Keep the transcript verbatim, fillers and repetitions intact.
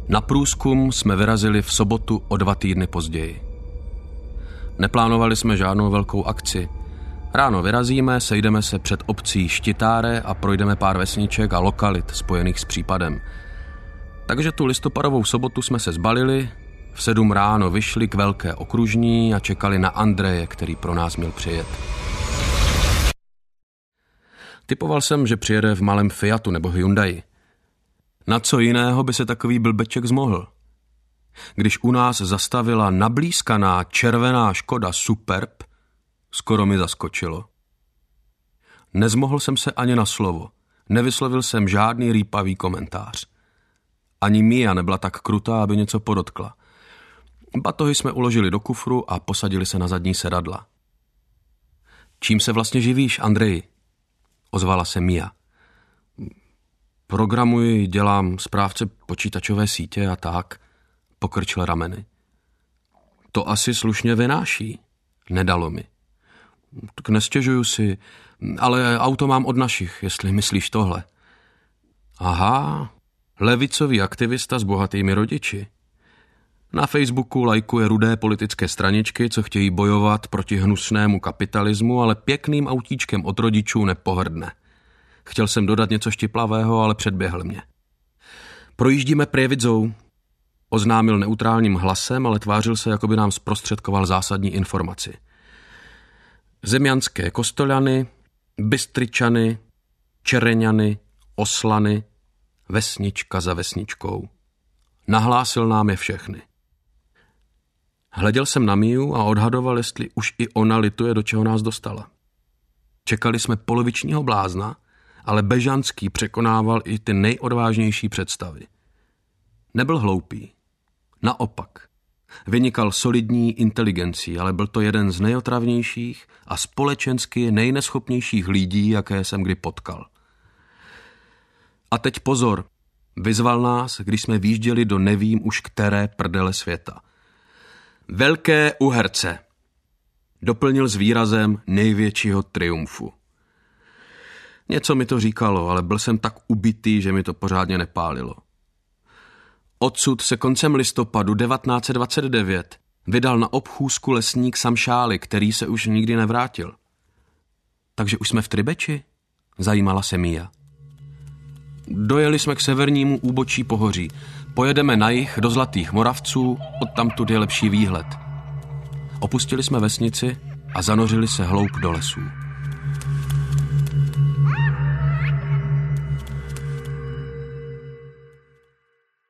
Na průzkum jsme vyrazili v sobotu o dva týdny později. Neplánovali jsme žádnou velkou akci. Ráno vyrazíme, sejdeme se před obcí Štitáre a projdeme pár vesniček a lokalit spojených s případem. Takže tu listopadovou sobotu jsme se zbalili, v sedm ráno vyšli k velké okružní a čekali na Andreje, který pro nás měl přijet. Typoval jsem, že přijede v malém Fiatu nebo Hyundai. Na co jiného by se takový blbeček zmohl? Když u nás zastavila nablízkaná červená Škoda Superb, skoro mi zaskočilo. Nezmohl jsem se ani na slovo. Nevyslovil jsem žádný rýpavý komentář. Ani Mia nebyla tak krutá, aby něco podotkla. Batohy jsme uložili do kufru a posadili se na zadní sedadla. Čím se vlastně živíš, Andreji? Ozvala se Mia. Programuji, dělám správce počítačové sítě a tak, pokrčil rameny. To asi slušně vynáší, nedalo mi. Tak nestěžuju si, ale auto mám od našich, jestli myslíš tohle. Aha, levicový aktivista s bohatými rodiči. Na Facebooku lajkuje rudé politické straničky, co chtějí bojovat proti hnusnému kapitalismu, ale pěkným autíčkem od rodičů nepohrdne. Chtěl jsem dodat něco štiplavého, ale předběhl mě. Projíždíme Prievidzou, oznámil neutrálním hlasem, ale tvářil se, jako by nám zprostředkoval zásadní informaci. Zemjanské Kostolany, Bystričany, Čereňany, Oslany, vesnička za vesničkou. Nahlásil nám je všechny. Hleděl jsem na Miu a odhadoval, jestli už i ona lituje, do čeho nás dostala. Čekali jsme polovičního blázna, ale Bežanský překonával i ty nejodvážnější představy. Nebyl hloupý. Naopak. Vynikal solidní inteligencí, ale byl to jeden z nejotravnějších a společensky nejneschopnějších lidí, jaké jsem kdy potkal. A teď pozor, vyzval nás, když jsme výjížděli do nevím už které prdele světa. Velké Uherce, doplnil s výrazem největšího triumfu. Něco mi to říkalo, ale byl jsem tak ubitý, že mi to pořádně nepálilo. Odsud se koncem listopadu devatenáct set dvacet devět vydal na obchůzku lesník Samšály, který se už nikdy nevrátil. Takže už jsme v Tribeči? Zajímala se Mia. Dojeli jsme k severnímu úbočí pohoří. Pojedeme na jih do Zlatých Moravců, odtamtud je lepší výhled. Opustili jsme vesnici a zanořili se hloub do lesů.